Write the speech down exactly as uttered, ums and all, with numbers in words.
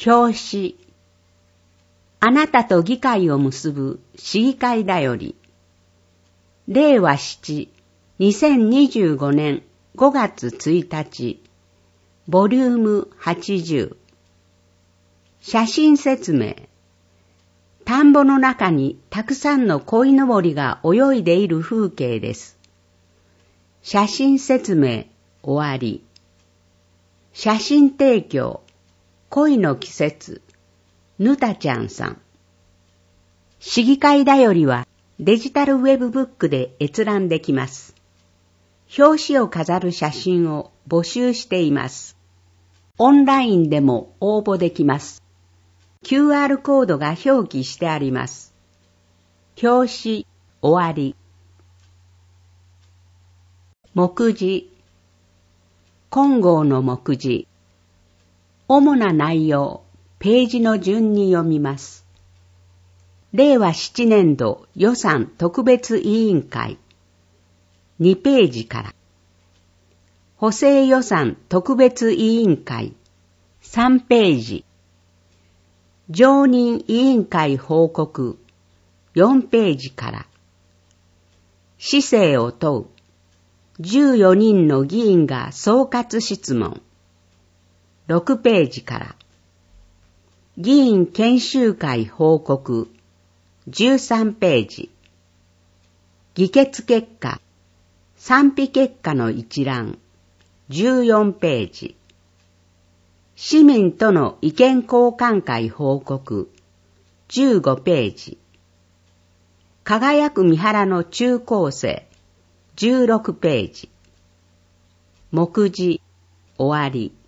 表紙。あなたと議会を結ぶ市議会だより。れいわしち、にせんにじゅうごねんごがつついたち、ボリュームはちじゅう。写真説明。田んぼの中にたくさんの鯉のぼりが泳いでいる風景です。写真説明終わり。写真提供。恋の季節。ぬたちゃんさん。市議会だよりはデジタルウェブブックで閲覧できます。表紙を飾る写真を募集しています。オンラインでも応募できます。キューアール コードが表記してあります。表紙終わり。目次。金剛の目次。主な内容、ページの順に読みます。れいわななねんど予算特別委員会。にページから。補正予算特別委員会。さんページ。常任委員会報告。よんページから。市政を問う。じゅうよにんの議員が総括質問。ろくページから。議員研修会報告。じゅうさんページ。議決結果。賛否結果の一覧。じゅうよんページ。市民との意見交換会報告。じゅうごページ。輝く三原の中高生。じゅうろくページ。目次終わり。